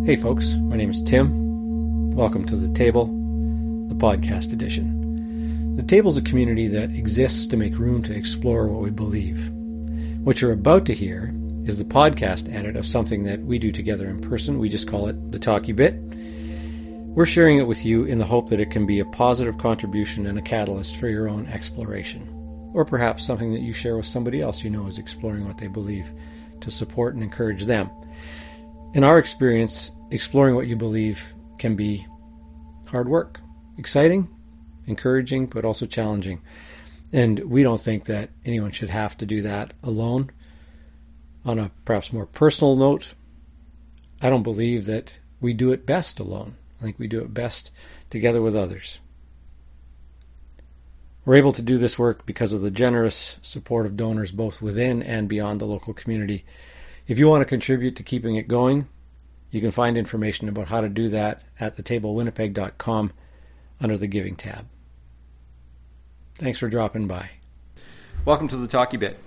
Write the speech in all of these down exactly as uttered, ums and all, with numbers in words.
Hey folks, my name is Tim. Welcome to The Table, the podcast edition. The Table is a community that exists to make room to explore what we believe. What you're about to hear is the podcast edit of something that we do together in person. We just call it The Talkie Bit. We're sharing it with you in the hope that it can be a positive contribution and a catalyst for your own exploration. Or perhaps something that you share with somebody else you know is exploring what they believe to support and encourage them. In our experience, exploring what you believe can be hard work, exciting, encouraging, but also challenging. And we don't think that anyone should have to do that alone. On a perhaps more personal note, I don't believe that we do it best alone. I think we do it best together with others. We're able to do this work because of the generous support of donors both within and beyond the local community. If you want to contribute to keeping it going, you can find information about how to do that at the table winnipeg dot com under the Giving tab. Thanks for dropping by. Welcome to the Talkie Bit.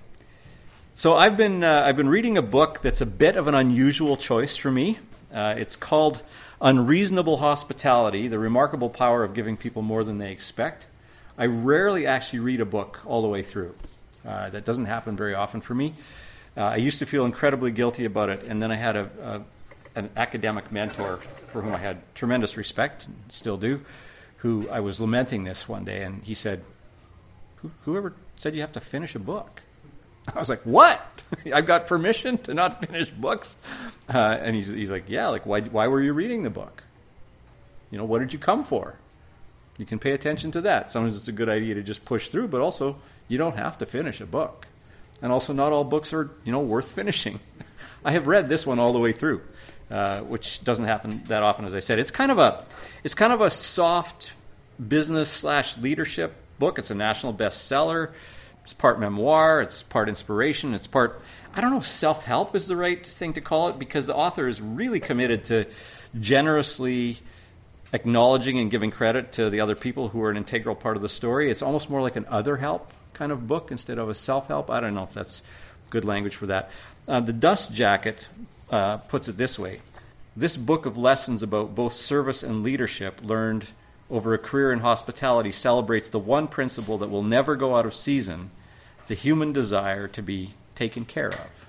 So I've been uh, I've been reading a book that's a bit of an unusual choice for me. Uh, it's called Unreasonable Hospitality: The Remarkable Power of Giving People More Than They Expect. I rarely actually read a book all the way through. Uh, that doesn't happen very often for me. Uh, I used to feel incredibly guilty about it, and then I had a, a an academic mentor for whom I had tremendous respect, and still do, who I was lamenting this one day, and he said, Who, whoever said you have to finish a book? I was like, what? I've got permission to not finish books? Uh, and he's, he's like, yeah, like why, why were you reading the book? You know, what did you come for? You can pay attention to that. Sometimes it's a good idea to just push through, but also you don't have to finish a book. And also not all books are, you know, worth finishing. I have read this one all the way through, uh, which doesn't happen that often, as I said. It's kind of a, it's kind of a soft business slash leadership book. It's a national bestseller. It's part memoir. It's part inspiration. It's part, I don't know if self-help is the right thing to call it, because the author is really committed to generously acknowledging and giving credit to the other people who are an integral part of the story. It's almost more like an other help kind of book instead of a self-help. I don't know if that's good language for that. Uh, the Dust Jacket uh, puts it this way. This book of lessons about both service and leadership learned over a career in hospitality celebrates the one principle that will never go out of season, the human desire to be taken care of.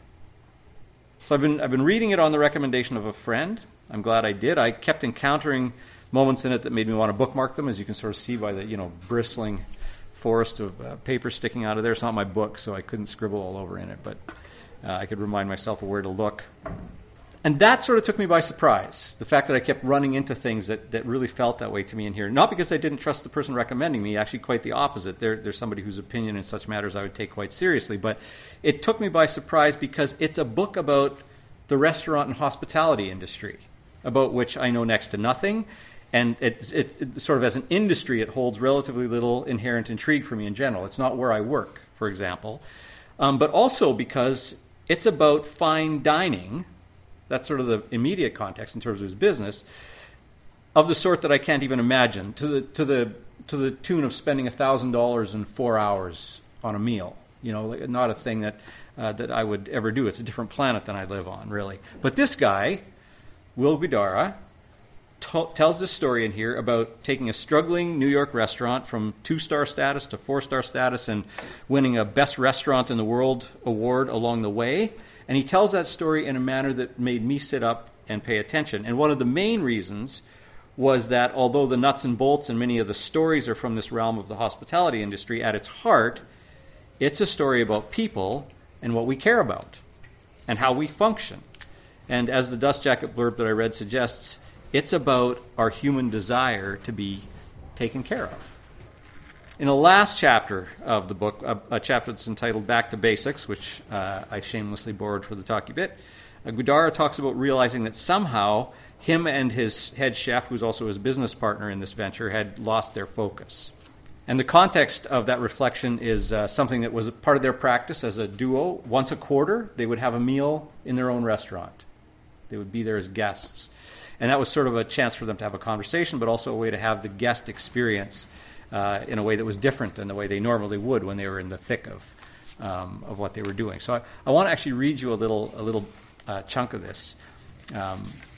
So I've been I've been reading it on the recommendation of a friend. I'm glad I did. I kept encountering moments in it that made me want to bookmark them, as you can sort of see by the, you know, bristling forest of uh, paper sticking out of there. It's not my book, so I couldn't scribble all over in it, but uh, I could remind myself of where to look. And that sort of took me by surprise, the fact that I kept running into things that, that really felt that way to me in here. Not because I didn't trust the person recommending me, actually quite the opposite. They're, they're somebody whose opinion in such matters I would take quite seriously. But it took me by surprise because it's a book about the restaurant and hospitality industry, about which I know next to nothing. And it, it, it sort of as an industry, it holds relatively little inherent intrigue for me in general. It's not where I work, for example. Um, but also because it's about fine dining. That's sort of the immediate context in terms of his business, of the sort that I can't even imagine, to the to the to the tune of spending a thousand dollars in four hours on a meal. You know, like, not a thing that uh, that I would ever do. It's a different planet than I live on, really. But this guy, Will Guidara, t- tells this story in here about taking a struggling New York restaurant from two-star status to four-star status and winning a Best Restaurant in the World award along the way. And he tells that story in a manner that made me sit up and pay attention. And one of the main reasons was that although the nuts and bolts and many of the stories are from this realm of the hospitality industry, at its heart, it's a story about people and what we care about and how we function. And as the Dust Jacket blurb that I read suggests, it's about our human desire to be taken care of. In the last chapter of the book, a, a chapter that's entitled Back to Basics, which uh, I shamelessly borrowed for the Talkie Bit, uh, Guidara talks about realizing that somehow him and his head chef, who's also his business partner in this venture, had lost their focus. And the context of that reflection is uh, something that was a part of their practice as a duo. Once a quarter, they would have a meal in their own restaurant. They would be there as guests. And that was sort of a chance for them to have a conversation, but also a way to have the guest experience Uh, in a way that was different than the way they normally would when they were in the thick of um, of what they were doing. So I, I want to actually read you a little a little uh, chunk of this. Um,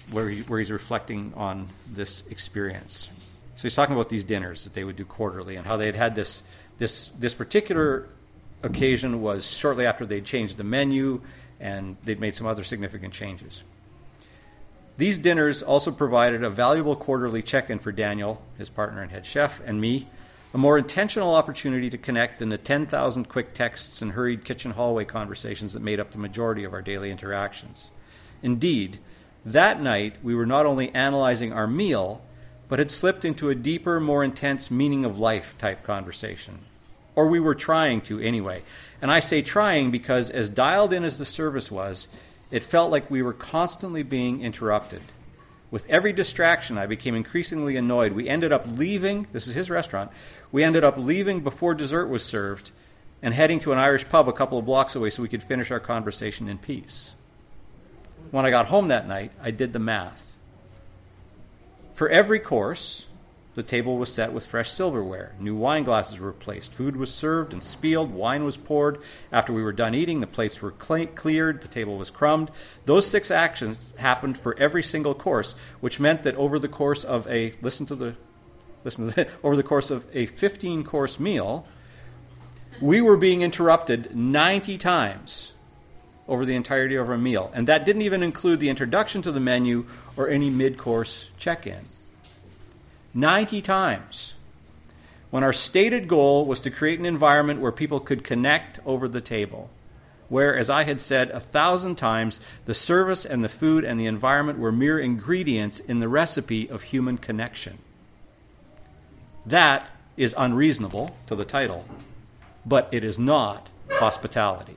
where, he, where he's reflecting on this experience. So he's talking about these dinners that they would do quarterly and how they had had this this this particular occasion was shortly after they'd changed the menu and they'd made some other significant changes. These dinners also provided a valuable quarterly check-in for Daniel, his partner and head chef, and me, a more intentional opportunity to connect than the ten thousand quick texts and hurried kitchen hallway conversations that made up the majority of our daily interactions. Indeed, that night we were not only analyzing our meal, but had slipped into a deeper, more intense meaning of life type conversation. Or we were trying to anyway. And I say trying because as dialed in as the service was, it felt like we were constantly being interrupted. With every distraction, I became increasingly annoyed. We ended up leaving, this is his restaurant, we ended up leaving before dessert was served and heading to an Irish pub a couple of blocks away so we could finish our conversation in peace. When I got home that night, I did the math. For every course, the table was set with fresh silverware. New wine glasses were placed. Food was served and spieled. Wine was poured. After we were done eating, the plates were cle- cleared. The table was crumbed. Those six actions happened for every single course, which meant that over the course of a listen to the listen to the, over the course of a fifteen-course meal, we were being interrupted ninety times over the entirety of our meal, and that didn't even include the introduction to the menu or any mid-course check-in. ninety times, when our stated goal was to create an environment where people could connect over the table, where, as I had said a thousand times, the service and the food and the environment were mere ingredients in the recipe of human connection. That is unreasonable to the title, but it is not hospitality.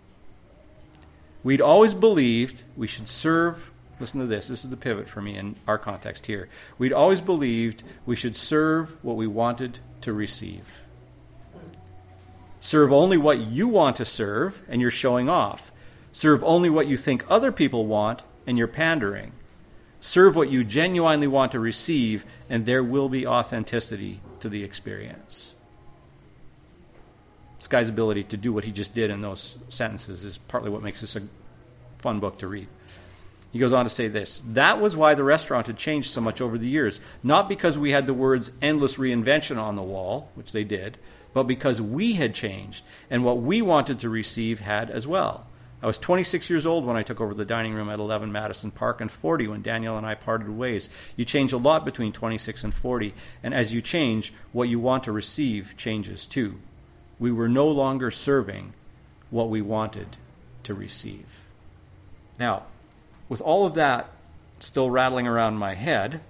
We'd always believed we should serve. Listen to this. This is the pivot for me in our context here. We'd always believed we should serve what we wanted to receive. Serve only what you want to serve, and you're showing off. Serve only what you think other people want, and you're pandering. Serve what you genuinely want to receive, and there will be authenticity to the experience. This guy's ability to do what he just did in those sentences is partly what makes this a fun book to read. He goes on to say this: that was why the restaurant had changed so much over the years, not because we had the words endless reinvention on the wall, which they did, but because we had changed, and what we wanted to receive had as well. I was twenty-six years old when I took over the dining room at eleven Madison Park, and forty when Daniel and I parted ways. You change a lot between twenty-six and forty, and as you change, what you want to receive changes too. We were no longer serving what we wanted to receive. Now, with all of that still rattling around my head,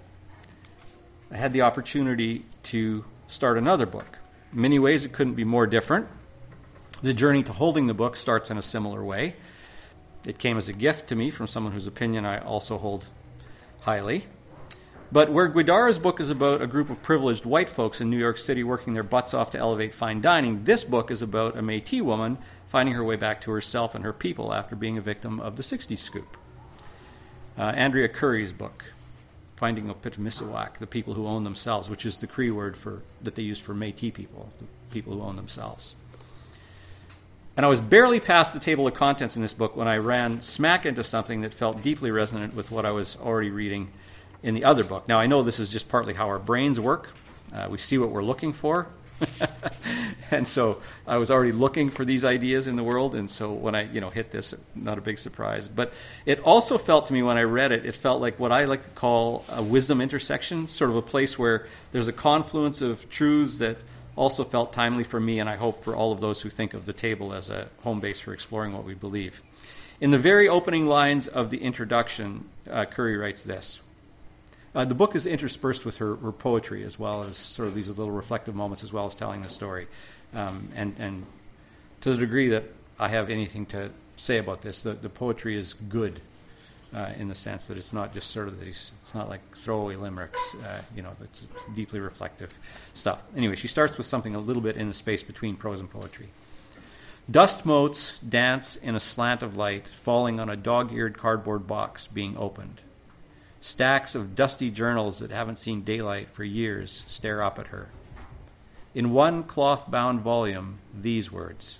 I had the opportunity to start another book. In many ways, it couldn't be more different. The journey to holding the book starts in a similar way. It came as a gift to me from someone whose opinion I also hold highly. But where Guidara's book is about a group of privileged white folks in New York City working their butts off to elevate fine dining, this book is about a Métis woman finding her way back to herself and her people after being a victim of the sixties scoop. Uh, Andrea Curry's book, Finding Opitimisawak, the people who own themselves, which is the Cree word for that they use for Métis people, the people who own themselves. And I was barely past the table of contents in this book when I ran smack into something that felt deeply resonant with what I was already reading in the other book. Now, I know this is just partly how our brains work. Uh, we see what we're looking for. And so I was already looking for these ideas in the world, and so when I, you know, hit this, not a big surprise. But it also felt to me when I read it, it felt like what I like to call a wisdom intersection, sort of a place where there's a confluence of truths that also felt timely for me, and I hope for all of those who think of the table as a home base for exploring what we believe. In the very opening lines of the introduction, uh, Curry writes this. Uh, the book is interspersed with her, her poetry, as well as sort of these little reflective moments, as well as telling the story. Um, and, and to the degree that I have anything to say about this, the, the poetry is good uh, in the sense that it's not just sort of these, it's not like throwaway limericks, uh, you know, it's deeply reflective stuff. Anyway, she starts with something a little bit in the space between prose and poetry. Dust motes dance in a slant of light, falling on a dog-eared cardboard box being opened. Stacks of dusty journals that haven't seen daylight for years stare up at her. In one cloth-bound volume, these words: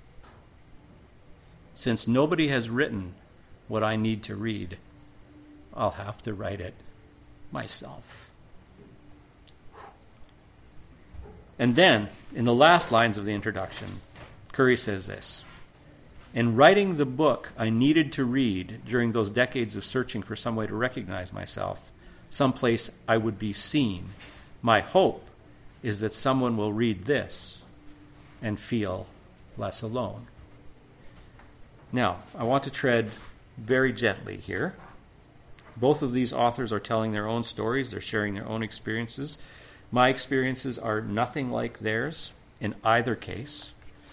since nobody has written what I need to read, I'll have to write it myself. And then, in the last lines of the introduction, Curry says this: in writing the book I needed to read during those decades of searching for some way to recognize myself, someplace I would be seen, my hope is that someone will read this and feel less alone. Now, I want to tread very gently here. Both of these authors are telling their own stories. They're sharing their own experiences. My experiences are nothing like theirs in either case.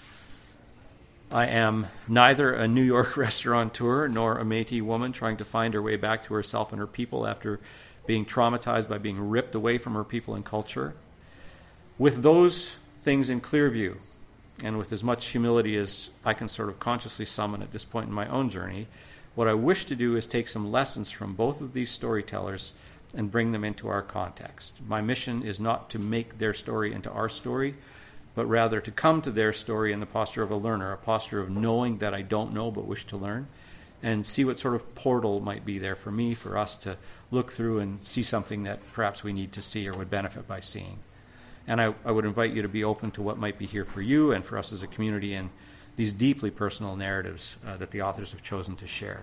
I am neither a New York restaurateur nor a Métis woman trying to find her way back to herself and her people after being traumatized by being ripped away from her people and culture. With those things in clear view, and with as much humility as I can sort of consciously summon at this point in my own journey, what I wish to do is take some lessons from both of these storytellers and bring them into our context. My mission is not to make their story into our story, but rather to come to their story in the posture of a learner, a posture of knowing that I don't know but wish to learn, and see what sort of portal might be there for me, for us to look through and see something that perhaps we need to see or would benefit by seeing. And I, I would invite you to be open to what might be here for you and for us as a community in these deeply personal narratives uh, that the authors have chosen to share.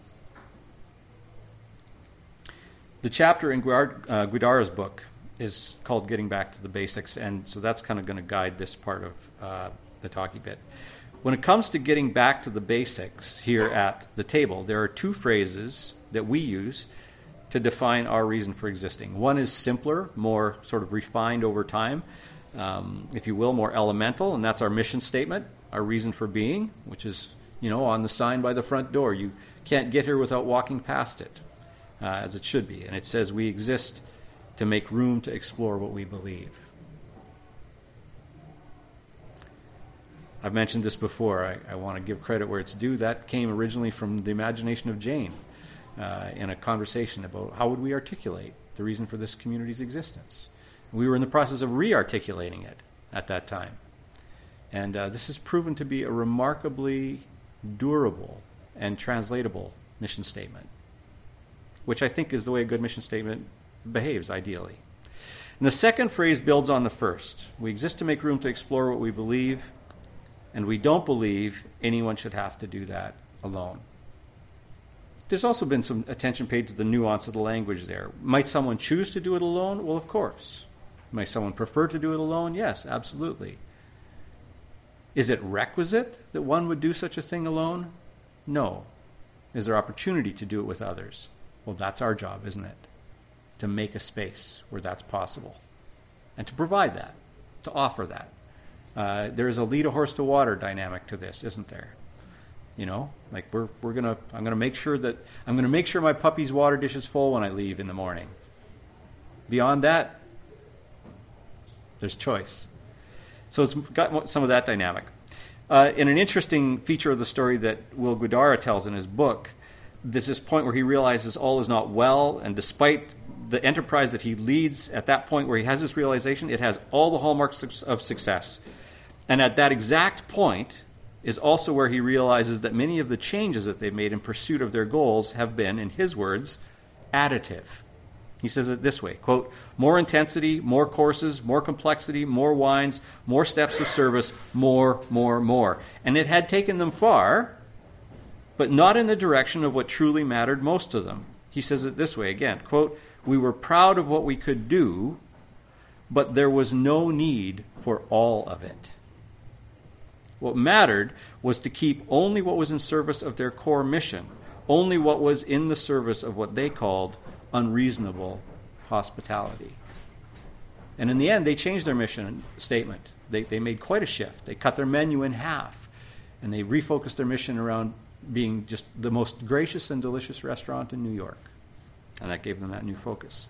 The chapter in Guidara, uh, Guidara's book is called Getting Back to the Basics, and so that's kind of going to guide this part of uh, the talky bit. When it comes to getting back to the basics here at the table, there are two phrases that we use to define our reason for existing. One is simpler, more sort of refined over time, um, if you will, more elemental, and that's our mission statement, our reason for being, which is, you know, on the sign by the front door. You can't get here without walking past it, uh, as it should be. And it says we exist to make room to explore what we believe. I've mentioned this before. I, I want to give credit where it's due. That came originally from the imagination of Jane uh, in a conversation about how would we articulate the reason for this community's existence. We were in the process of re-articulating it at that time. And uh, this has proven to be a remarkably durable and translatable mission statement, which I think is the way a good mission statement behaves ideally. And the second phrase builds on the first. We exist to make room to explore what we believe, and we don't believe anyone should have to do that alone. There's also been some attention paid to the nuance of the language there. Might someone choose to do it alone? Well, of course. Might someone prefer to do it alone? Yes, absolutely. Is it requisite that one would do such a thing alone? No. Is there opportunity to do it with others? Well, that's our job, isn't it? To make a space where that's possible and to provide that, to offer that. Uh, there is a lead a horse to water dynamic to this, isn't there? You know, like we're we're gonna I'm gonna make sure that I'm gonna make sure my puppy's water dish is full when I leave in the morning. Beyond that, there's choice. So it's got some of that dynamic. Uh, in an interesting feature of the story that Will Guidara tells in his book, there's this point where he realizes all is not well, and despite the enterprise that he leads, at that point where he has this realization, it has all the hallmarks of success. And at that exact point is also where he realizes that many of the changes that they've made in pursuit of their goals have been, in his words, additive. He says it this way, quote, more intensity, more courses, more complexity, more wines, more steps of service, more, more, more. And it had taken them far, but not in the direction of what truly mattered most to them. He says it this way again, quote, we were proud of what we could do, but there was no need for all of it. What mattered was to keep only what was in service of their core mission, only what was in the service of what they called unreasonable hospitality. And in the end, they changed their mission statement. They, they made quite a shift. They cut their menu in half, and they refocused their mission around being just the most gracious and delicious restaurant in New York. And that gave them that new focus.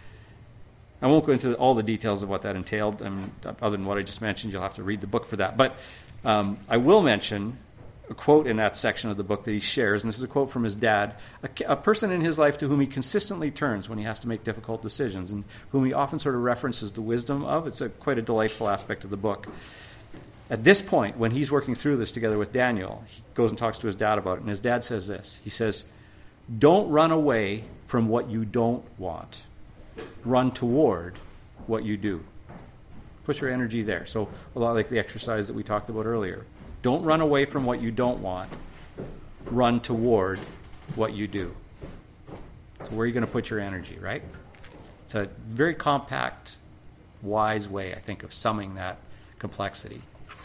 I won't go into all the details of what that entailed. I mean, other than what I just mentioned, you'll have to read the book for that. But um, I will mention a quote in that section of the book that he shares, and this is a quote from his dad, a, a person in his life to whom he consistently turns when he has to make difficult decisions, and whom he often sort of references the wisdom of. It's a, quite a delightful aspect of the book. At this point, when he's working through this together with Daniel, he goes and talks to his dad about it, and his dad says this. He says, Don't run away from what you don't want. Run toward what you do. Put your energy there. So a lot like the exercise that we talked about earlier. Don't run away from what you don't want. Run toward what you do. So where are you going to put your energy, right? It's a very compact, wise way, I think, of summing that complexity.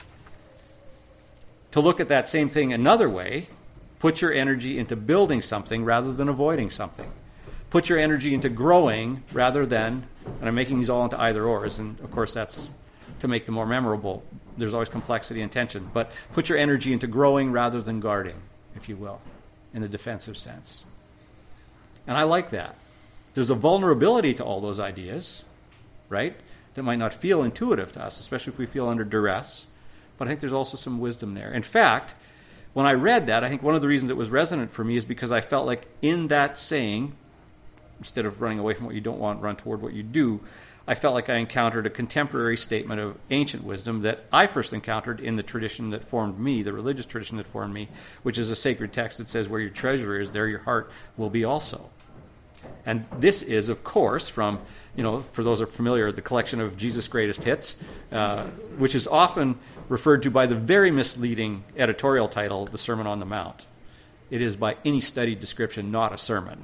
To look at that same thing another way, put your energy into building something rather than avoiding something. Put your energy into growing rather than, and I'm making these all into either ors, and of course that's to make them more memorable. There's always complexity and tension, but put your energy into growing rather than guarding, if you will, in the defensive sense. And I like that. There's a vulnerability to all those ideas, right, that might not feel intuitive to us, especially if we feel under duress, but I think there's also some wisdom there. In fact, when I read that, I think one of the reasons it was resonant for me is because I felt like in that saying, instead of running away from what you don't want, run toward what you do, I felt like I encountered a contemporary statement of ancient wisdom that I first encountered in the tradition that formed me, the religious tradition that formed me, which is a sacred text that says, where your treasure is, there your heart will be also. And this is, of course, from, you know, for those who are familiar, the collection of Jesus' greatest hits, uh, which is often referred to by the very misleading editorial title, The Sermon on the Mount. It is, by any studied description, not a sermon.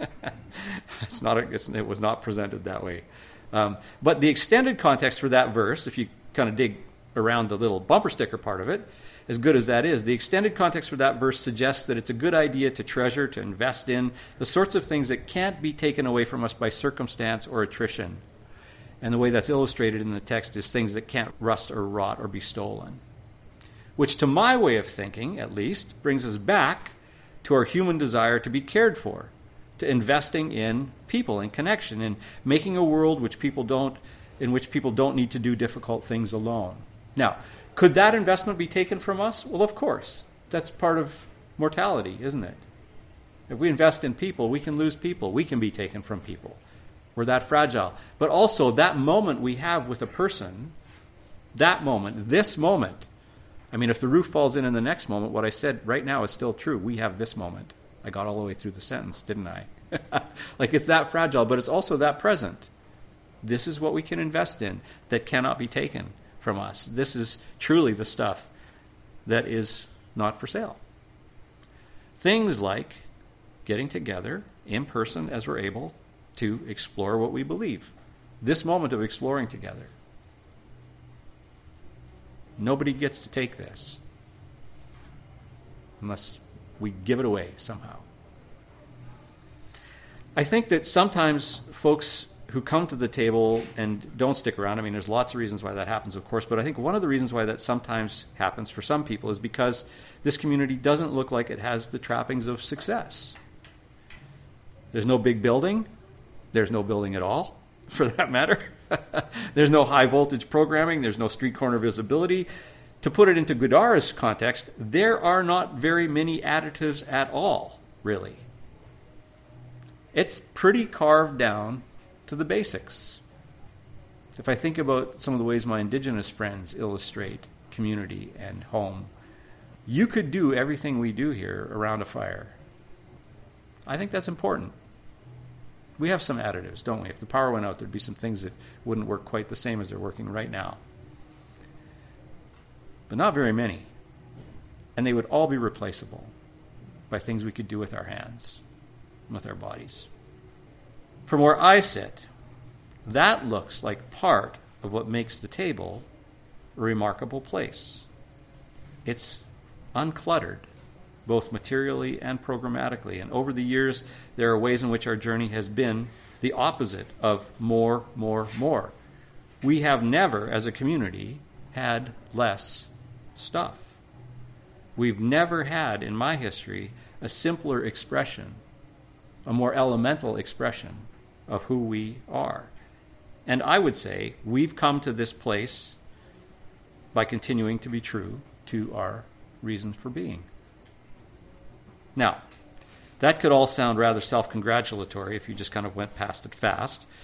it's not. A, it's, it was not presented that way. Um, but the extended context for that verse, if you kind of dig around the little bumper sticker part of it, as good as that is, the extended context for that verse suggests that it's a good idea to treasure, to invest in the sorts of things that can't be taken away from us by circumstance or attrition. And the way that's illustrated in the text is things that can't rust or rot or be stolen. Which, to my way of thinking, at least, brings us back to our human desire to be cared for, to investing in people and connection, in making a world which people don't, in which people don't need to do difficult things alone. Now, could that investment be taken from us? Well, of course. That's part of mortality, isn't it? If we invest in people, we can lose people. We can be taken from people. We're that fragile. But also, that moment we have with a person, that moment, this moment, I mean, if the roof falls in in the next moment, what I said right now is still true. We have this moment. I got all the way through the sentence, didn't I? Like, it's that fragile, but it's also that present. This is what we can invest in that cannot be taken from us. This is truly the stuff that is not for sale. Things like getting together in person as we're able to explore what we believe. This moment of exploring together. Nobody gets to take this unless we give it away somehow. I think that sometimes folks who come to the table and don't stick around, I mean, there's lots of reasons why that happens, of course, but I think one of the reasons why that sometimes happens for some people is because this community doesn't look like it has the trappings of success. There's no big building. There's no building at all, for that matter. There's no high voltage programming. There's no street corner visibility. To put it into Goodara's context, there are not very many additives at all, really. It's pretty carved down to the basics. If I think about some of the ways my Indigenous friends illustrate community and home, you could do everything we do here around a fire. I think that's important. We have some additives, don't we? If the power went out, there'd be some things that wouldn't work quite the same as they're working right now. But not very many. And they would all be replaceable by things we could do with our hands, with our bodies. From where I sit, that looks like part of what makes the table a remarkable place. It's uncluttered, both materially and programmatically. And over the years, there are ways in which our journey has been the opposite of more, more, more. We have never, as a community, had less stuff. We've never had, in my history, a simpler expression, a more elemental expression of who we are. And I would say we've come to this place by continuing to be true to our reason for being. Now, that could all sound rather self-congratulatory if you just kind of went past it fast.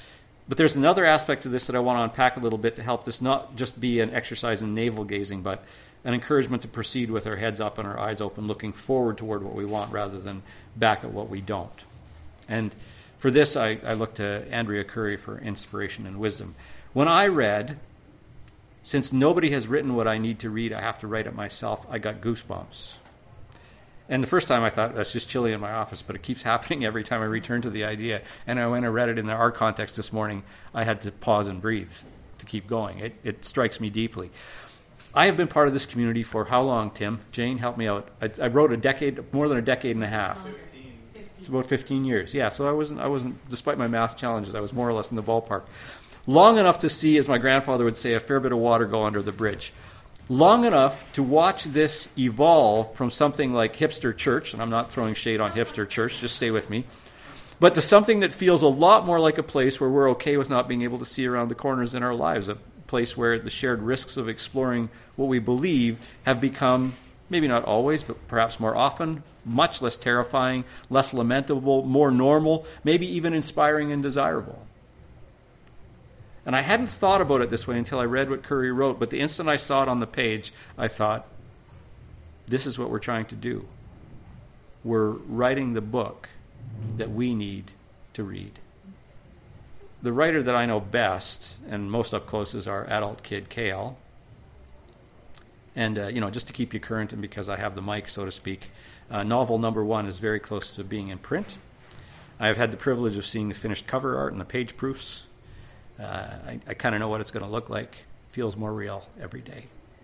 But there's another aspect to this that I want to unpack a little bit to help this not just be an exercise in navel gazing, but an encouragement to proceed with our heads up and our eyes open, looking forward toward what we want rather than back at what we don't. And for this, I, I look to Andrea Curry for inspiration and wisdom. When I read, since nobody has written what I need to read, I have to write it myself, I got goosebumps. And the first time I thought, that's just chilly in my office, but it keeps happening every time I return to the idea. And when I read it in our context this morning, I had to pause and breathe to keep going. It, it strikes me deeply. I have been part of this community for how long, Tim? Jane, help me out. I, I wrote a decade, more than a decade and a half. fifteen. It's about fifteen years. Yeah, so I wasn't, I wasn't, despite my math challenges, I was more or less in the ballpark. Long enough to see, as my grandfather would say, a fair bit of water go under the bridge. Long enough to watch this evolve from something like Hipster Church, and I'm not throwing shade on Hipster Church, just stay with me, but to something that feels a lot more like a place where we're okay with not being able to see around the corners in our lives, a place where the shared risks of exploring what we believe have become, maybe not always, but perhaps more often, much less terrifying, less lamentable, more normal, maybe even inspiring and desirable. And I hadn't thought about it this way until I read what Curry wrote, but the instant I saw it on the page, I thought, this is what we're trying to do. We're writing the book that we need to read. The writer that I know best and most up close is our adult kid, Kale. And, uh, you know, just to keep you current and because I have the mic, so to speak, uh, novel number one is very close to being in print. I've had the privilege of seeing the finished cover art and the page proofs. Uh, I, I kind of know what it's going to look like. Feels more real every day.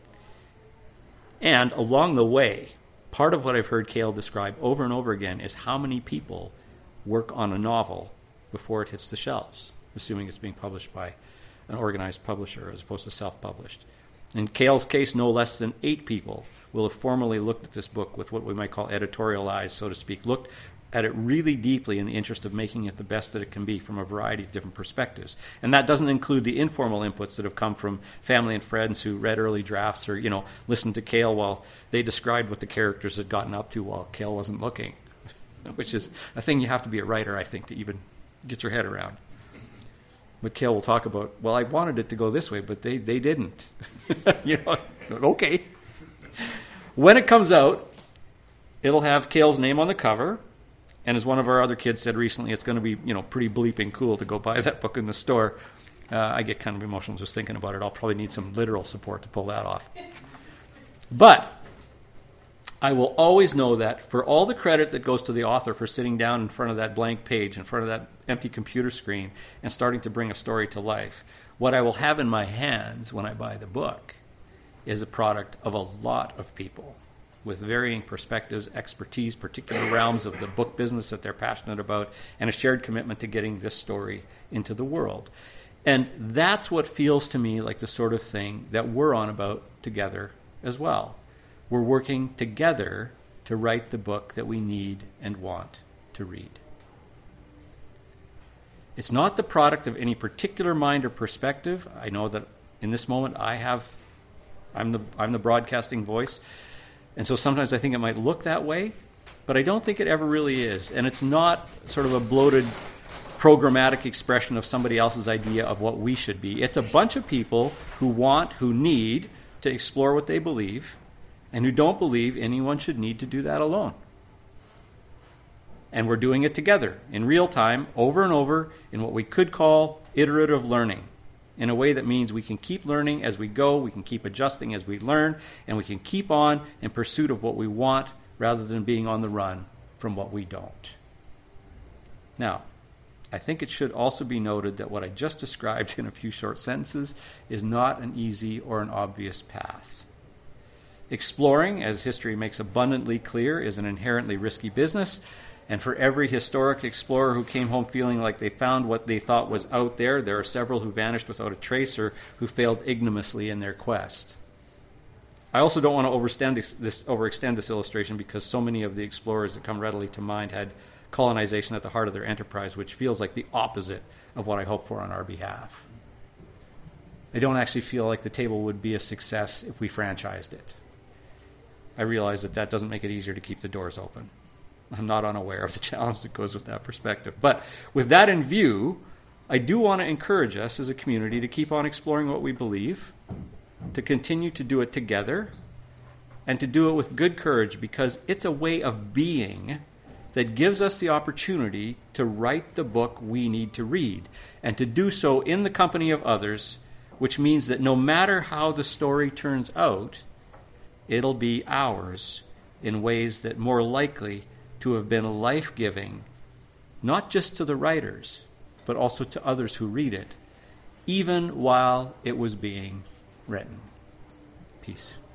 And along the way, part of what I've heard Kale describe over and over again is how many people work on a novel before it hits the shelves, assuming it's being published by an organized publisher as opposed to self-published. In Kale's case, no less than eight people will have formally looked at this book with what we might call editorial eyes, so to speak, looked at it really deeply in the interest of making it the best that it can be from a variety of different perspectives. And that doesn't include the informal inputs that have come from family and friends who read early drafts or, you know, listened to Kale while they described what the characters had gotten up to while Kale wasn't looking, which is a thing you have to be a writer, I think, to even get your head around. But Kale will talk about, well, I wanted it to go this way, but they, they didn't. You know, okay. When it comes out, it'll have Kale's name on the cover. And as one of our other kids said recently, it's going to be, you know, pretty bleeping cool to go buy that book in the store. Uh, I get kind of emotional just thinking about it. I'll probably need some literal support to pull that off. But I will always know that for all the credit that goes to the author for sitting down in front of that blank page, in front of that empty computer screen, and starting to bring a story to life, what I will have in my hands when I buy the book is a product of a lot of people with varying perspectives, expertise, particular realms of the book business that they're passionate about, and a shared commitment to getting this story into the world. And that's what feels to me like the sort of thing that we're on about together as well. We're working together to write the book that we need and want to read. It's not the product of any particular mind or perspective. I know that in this moment I have, I'm the I'm the broadcasting voice. And so sometimes I think it might look that way, but I don't think it ever really is. And it's not sort of a bloated, programmatic expression of somebody else's idea of what we should be. It's a bunch of people who want, who need to explore what they believe, and who don't believe anyone should need to do that alone. And we're doing it together, in real time, over and over, in what we could call iterative learning. In a way that means we can keep learning as we go, we can keep adjusting as we learn, and we can keep on in pursuit of what we want rather than being on the run from what we don't. Now, I think it should also be noted that what I just described in a few short sentences is not an easy or an obvious path. Exploring, as history makes abundantly clear, is an inherently risky business. And for every historic explorer who came home feeling like they found what they thought was out there, there are several who vanished without a trace or who failed ignominiously in their quest. I also don't want to overextend this, this, overextend this illustration because so many of the explorers that come readily to mind had colonization at the heart of their enterprise, which feels like the opposite of what I hope for on our behalf. I don't actually feel like the table would be a success if we franchised it. I realize that that doesn't make it easier to keep the doors open. I'm not unaware of the challenge that goes with that perspective. But with that in view, I do want to encourage us as a community to keep on exploring what we believe, to continue to do it together, and to do it with good courage, because it's a way of being that gives us the opportunity to write the book we need to read, and to do so in the company of others, which means that no matter how the story turns out, it'll be ours in ways that more likely to have been life-giving, not just to the writers, but also to others who read it, even while it was being written. Peace.